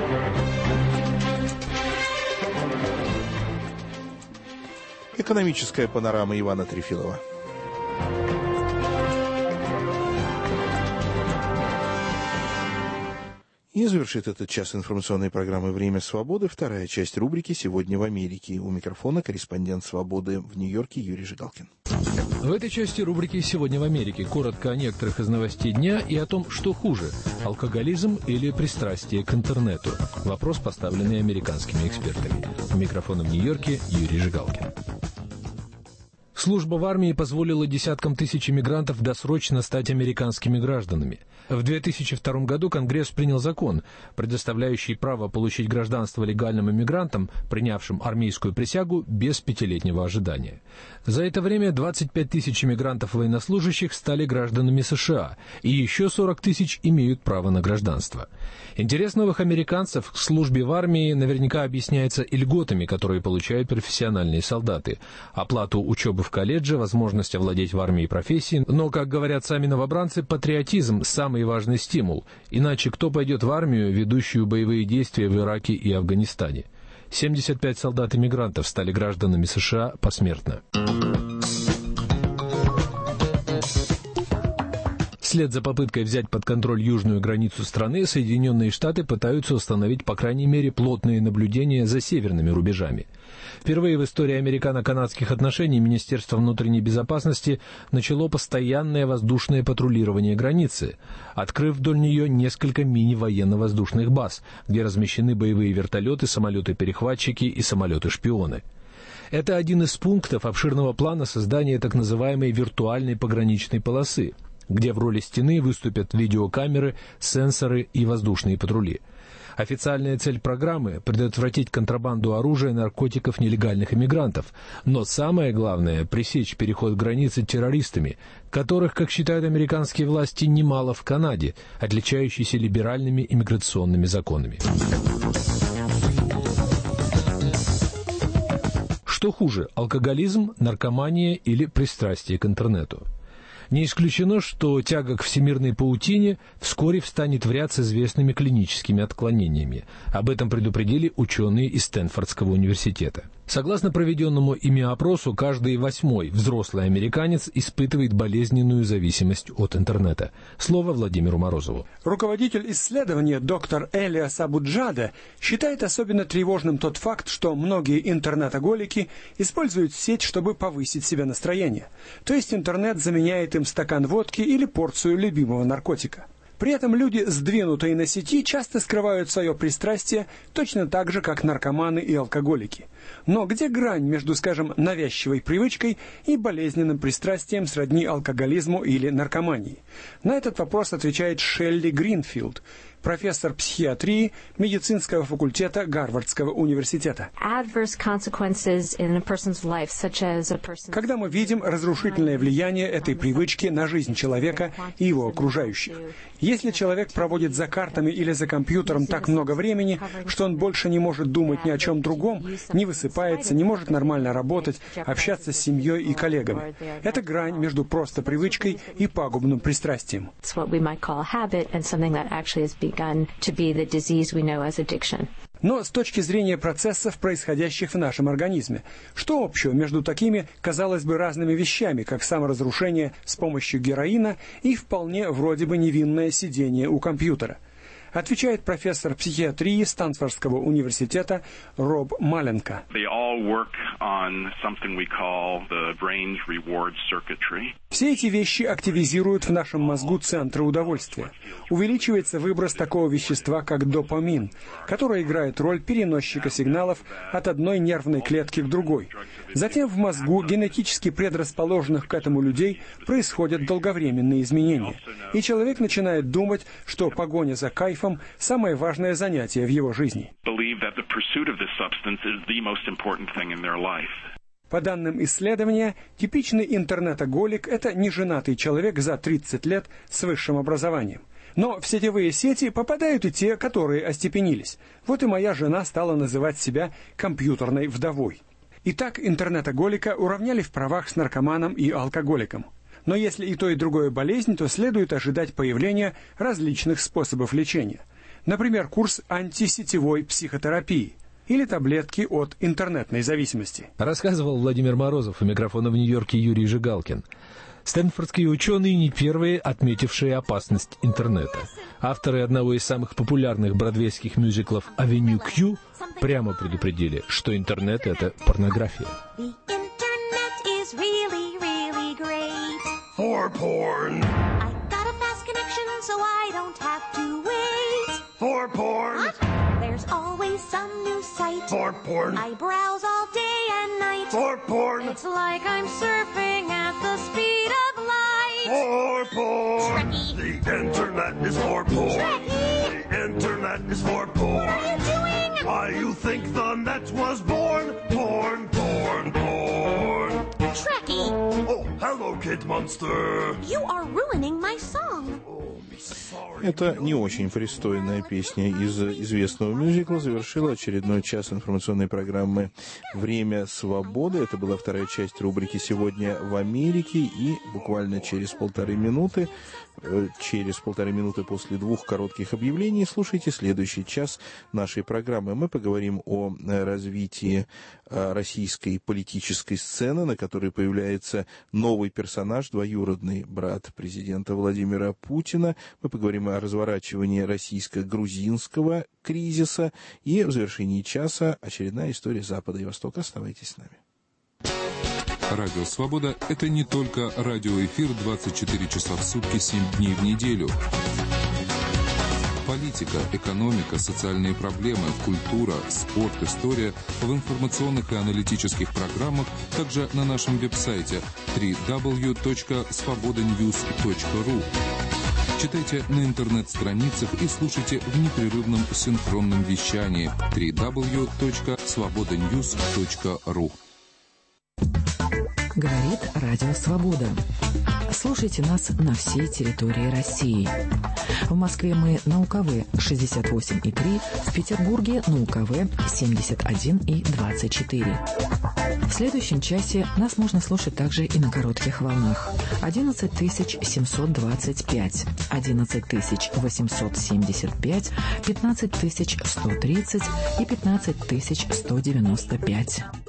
Экономическая панорама Ивана Трефилова. И завершит этот час информационной программы «Время свободы» вторая часть рубрики «Сегодня в Америке». У микрофона корреспондент «Свободы» в Нью-Йорке Юрий Жигалкин. В этой части рубрики «Сегодня в Америке» коротко о некоторых из новостей дня и о том, что хуже – алкоголизм или пристрастие к интернету. Вопрос, поставленный американскими экспертами. У микрофона в Нью-Йорке Юрий Жигалкин. Служба в армии позволила десяткам тысяч иммигрантов досрочно стать американскими гражданами. В 2002 году Конгресс принял закон, предоставляющий право получить гражданство легальным иммигрантам, принявшим армейскую присягу, без 5-летнего ожидания. За это время 25 тысяч иммигрантов-военнослужащих стали гражданами США, и еще 40 тысяч имеют право на гражданство. Интерес новых американцев к службе в армии наверняка объясняется и льготами, которые получают профессиональные солдаты, оплату учебы в колледже, возможность овладеть в армии профессией, но, как говорят сами новобранцы, патриотизм – самый важный стимул, иначе кто пойдет в армию, ведущую боевые действия в Ираке и Афганистане? 75 солдат-иммигрантов стали гражданами США посмертно. Вслед за попыткой взять под контроль южную границу страны, Соединенные Штаты пытаются установить, по крайней мере, плотные наблюдения за северными рубежами. Впервые в истории американо-канадских отношений Министерство внутренней безопасности начало постоянное воздушное патрулирование границы, открыв вдоль нее несколько мини-военно-воздушных баз, где размещены боевые вертолеты, самолеты-перехватчики и самолеты-шпионы. Это один из пунктов обширного плана создания так называемой виртуальной пограничной полосы, где в роли стены выступят видеокамеры, сенсоры и воздушные патрули. Официальная цель программы – предотвратить контрабанду оружия, наркотиков, нелегальных иммигрантов. Но самое главное – пресечь переход границы террористами, которых, как считают американские власти, немало в Канаде, отличающейся либеральными иммиграционными законами. Что хуже – алкоголизм, наркомания или пристрастие к интернету? Не исключено, что тяга к всемирной паутине вскоре встанет в ряд с известными клиническими отклонениями. Об этом предупредили ученые из Стэнфордского университета. Согласно проведенному ими опросу, каждый 8-й взрослый американец испытывает болезненную зависимость от интернета. Слово Владимиру Морозову. Руководитель исследования доктор Элиас Абуджада считает особенно тревожным тот факт, что многие интернетоголики используют сеть, чтобы повысить себе настроение. То есть интернет заменяет им стакан водки или порцию любимого наркотика. При этом люди, сдвинутые на сети, часто скрывают свое пристрастие точно так же, как наркоманы и алкоголики. Но где грань между, скажем, навязчивой привычкой и болезненным пристрастием сродни алкоголизму или наркомании? На этот вопрос отвечает Шелли Гринфилд, профессор психиатрии медицинского факультета Гарвардского университета. Когда мы видим разрушительное влияние этой привычки на жизнь человека и его окружающих. Если человек проводит за картами или за компьютером так много времени, что он больше не может думать ни о чем другом, не высыпается, не может нормально работать, общаться с семьей и коллегами. Это грань между просто привычкой и пагубным пристрастием. Но с точки зрения процессов, происходящих в нашем организме, что общего между такими, казалось бы, разными вещами, как саморазрушение с помощью героина и вполне вроде бы невинное сидение у компьютера? Отвечает профессор психиатрии Стэнфордского университета Роб Маленко. Все эти вещи активизируют в нашем мозгу центры удовольствия. Увеличивается выброс такого вещества, как допамин, которое играет роль переносчика сигналов от одной нервной клетки к другой. Затем в мозгу генетически предрасположенных к этому людей происходят долговременные изменения. И человек начинает думать, что погоня за кайфом – самое важное занятие в его жизни. По данным исследования, типичный интернетоголик – это неженатый человек за 30 лет с высшим образованием. Но в сетевые сети попадают и те, которые остепенились. Вот и моя жена стала называть себя компьютерной вдовой. Итак, интернетоголика уравняли в правах с наркоманом и алкоголиком. Но если и то, и другое болезнь, то следует ожидать появления различных способов лечения. Например, курс антисетевой психотерапии или таблетки от интернетной зависимости. Рассказывал Владимир Морозов, у микрофона в Нью-Йорке Юрий Жигалкин. Стэнфордские ученые не первые, отметившие опасность интернета. Авторы одного из самых популярных бродвейских мюзиклов «Авеню Q» прямо предупредили, что интернет — это порнография. For porn. I got a fast connection, so I don't have to wait. For porn. What? There's always some new site. For porn. I browse all day and night. For porn. It's like I'm surfing at the speed of light. For porn. Trekkie. The internet is for porn. Trekkie. The internet is for porn. What are you doing? Why you think the net was born? Porn, porn, porn. Trekkie. Oh, hello, Kid Monster. You are ruining my song. Эта не очень пристойная песня из известного мюзикла завершила очередной час информационной программы «Время свободы». Это была вторая часть рубрики «Сегодня в Америке». И буквально через полторы минуты после двух коротких объявлений слушайте следующий час нашей программы. Мы поговорим о развитии российской политической сцены, на которой появляется новый персонаж, двоюродный брат президента Владимира Путина. Мы поговорим о разворачивании российско-грузинского кризиса. И в завершении часа очередная история Запада и Востока. Оставайтесь с нами. Радио «Свобода» — это не только радиоэфир 24 часа в сутки, 7 дней в неделю. Политика, экономика, социальные проблемы, культура, спорт, история в информационных и аналитических программах, также на нашем веб-сайте www.svobodanews.ru. Читайте на интернет-страницах и слушайте в непрерывном синхронном вещании www.svobodanews.ru. Говорит Радио Свобода. Слушайте нас на всей территории России. В Москве мы на УКВ 68,3, в Петербурге на УКВ 71,24. В следующем часе нас можно слушать также и на коротких волнах. 11725, 11875, 15130 и 15195.